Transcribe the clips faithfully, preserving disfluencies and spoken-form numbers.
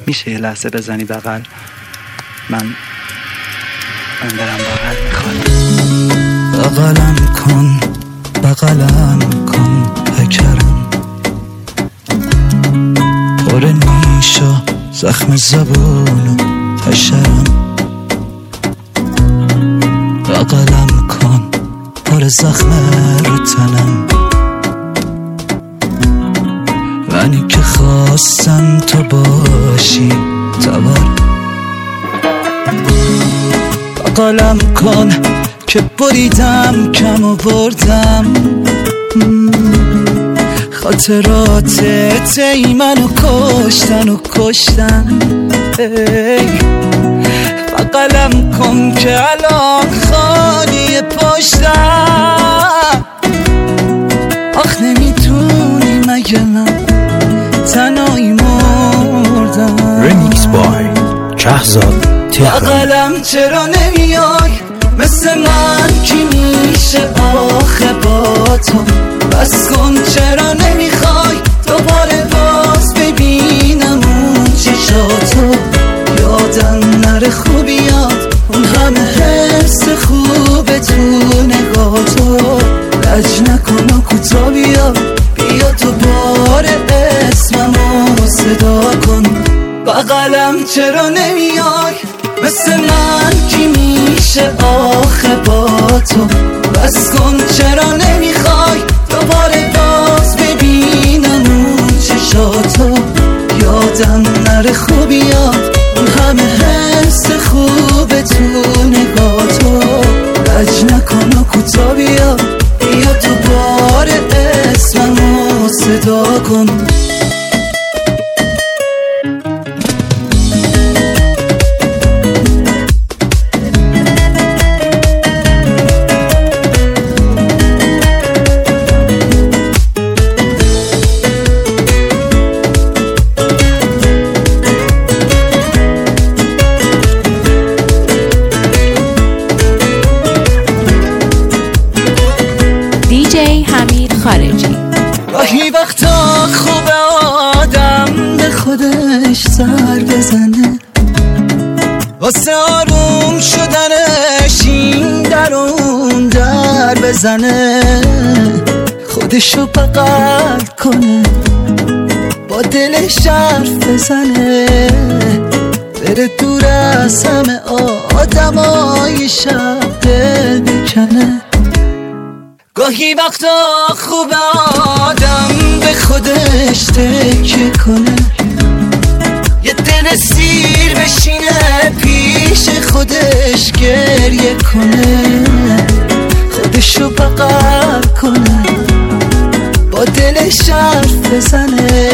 میشه یه لحظه بزنی بغل؟ من من دارم بغل میخوام. بغلم کن بغلم کن پکرم، پر نیش و زخم زبون و تشرم. بغلم کن پر زخم رو تنم، منی که خواستم تو باشی تبر. بغلم کن که بریدم کم و بردم، خاطرات تی منو کشتن و کشتن. بغلم کن که الان خالی پشتم، آخ نمیتونی مگه من تنهایی مردم. ریمیکس بای شهزاد تهران. بغلم چرا نمیای مثل من کی میشه آخه با تو؟ بس کن چرا نمیخوای دوباره باز ببینم اون چشاتو؟ یادم نره خوبیات اون همه حس خوبه تو نگاتو. لج نکن و کوتا بیا بیا تو بار اسممو صدا کن. بغلم چرا نمیای مثل من کی میشه آخه با تو؟ بس کن چرا نمیخوای دوباره باز ببینم اون چشاتو؟ یادم نره خوبیات اون همه حس خوبه تو نگاتو. لج نکن و کوتا بیا بیا تو بار اسممو صدا کن. گاهی وقتا خوب آدم به خودش سر بزنه، واسه آروم شدنش این در اون در بزنه. خودشو بغل کنه با دلش حرف بزنه، بره دور از همه آدمای شب دل بکنه. گاهی وقتا خوب آدم به خودش تکیه کنه، یه دل سیر بشینه پیش خودش گریه کنه. خودشو بغل کنه با دلش حرف بزنه،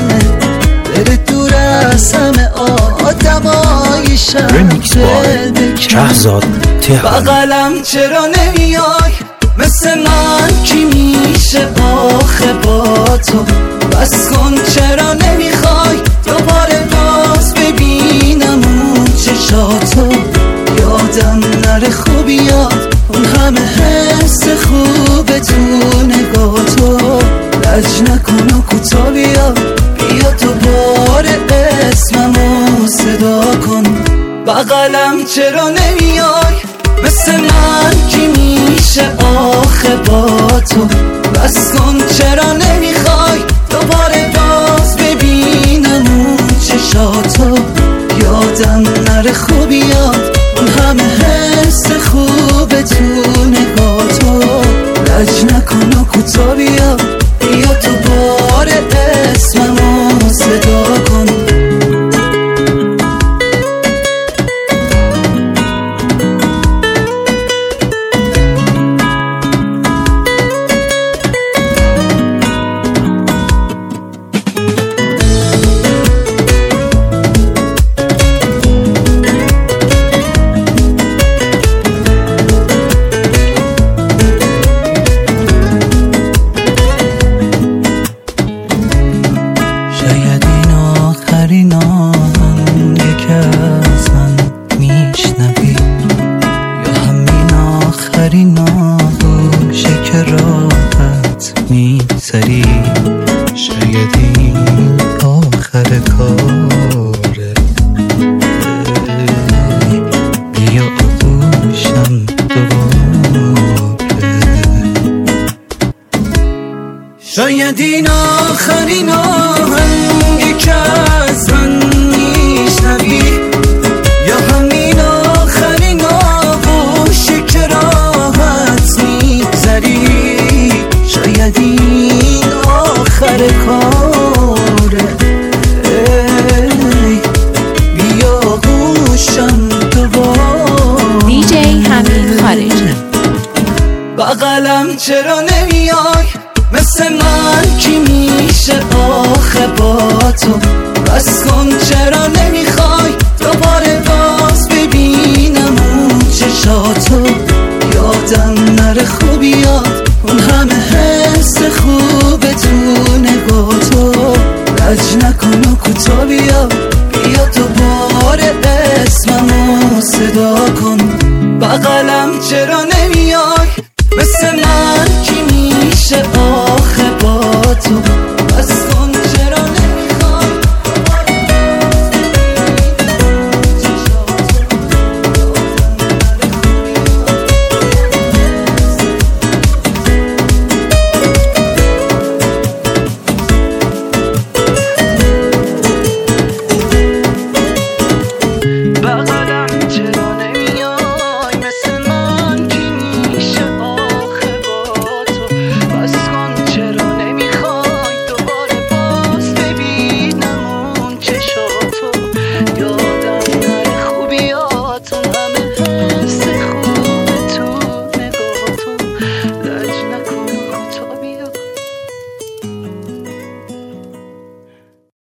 بره دور از همه آدمای شب دل شهزاد تهران. بغلم چرا نمیای مثل من کی میشه آخه با تو؟ بس کن چرا نمیخوای دوباره باز ببینم اون چشاتو؟ یادم نره خوبیات اون همه حس خوبه تو نگاتو. لج نکن و کوتا بیا بیا تو بار اسممو صدا کن. بغلم چرا نمیای مثل من کی میشه آخه با تو؟ بس کن چرا نمیخوای دوباره باز ببینم اون چشاتو؟ یادم نره خوبیات اون همه حس خوبه تو نگاتو. لج نکن و کوتا بیا بیا تو بار اسممو صدا کن. سری شاید این آخر کاره. شاید این آخرین آهنگی که از من میشنوی، یا همین آخرین آغوشی که راحت میگذری. شاید این آخر کاره، ای بیا گوشم دوباره. دی جی حمید خارجی. بغلم چرا نمیای مثل من کی میشه آخه با تو؟ بس کن چرا نمیخوای دوباره باز ببینم اون چشاتو؟ یادم نره خوبیات اون همه حس خوب تو نگاتو. لج نکن و کوتا بیا بیا دوباره اسممو صدا کن. بغلم چرا نمیای مثل من کی میشه آخه با تو؟